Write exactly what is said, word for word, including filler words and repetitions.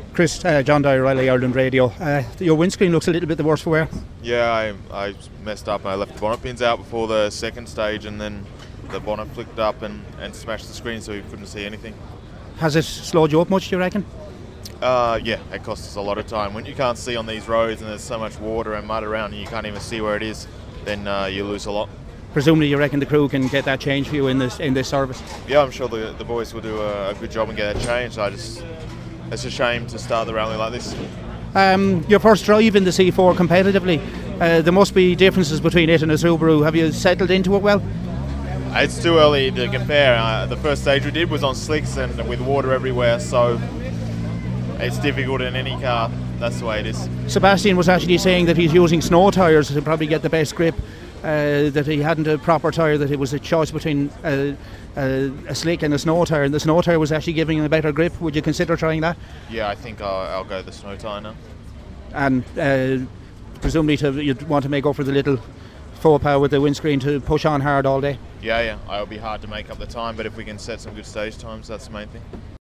Chris, uh, John Dyer, Riley Ireland Radio. Uh, your windscreen looks a little bit the worse for wear. Yeah, I, I messed up. I left the bonnet pins out before the second stage, and then the bonnet flicked up and, and smashed the screen, so you couldn't see anything. Has it slowed you up much, do you reckon? Uh, yeah, it costs us a lot of time. When you can't see on these roads and there's so much water and mud around and you can't even see where it is, then uh, you lose a lot. Presumably you reckon the crew can get that changed for you in this in this service? Yeah, I'm sure the, the boys will do a, a good job and get that changed. I just, it's a shame to start the rally like this. Um, your first drive in the C four competitively, uh, there must be differences between it and a Subaru. Have you settled into it well? It's too early to compare. Uh, the first stage we did was on slicks and with water everywhere, so it's difficult in any car. That's the way it is. Sebastian was actually saying that he's using snow tyres to probably get the best grip, uh, that he hadn't a proper tyre, that it was a choice between uh, uh, a slick and a snow tyre, and the snow tyre was actually giving him a better grip. Would you consider trying that? Yeah, I think I'll, I'll go the snow tyre now. And uh, presumably to, you'd want to make up for the little faux pas with the windscreen to push on hard all day? Yeah, yeah, it'll be hard to make up the time, but if we can set some good stage times, that's the main thing.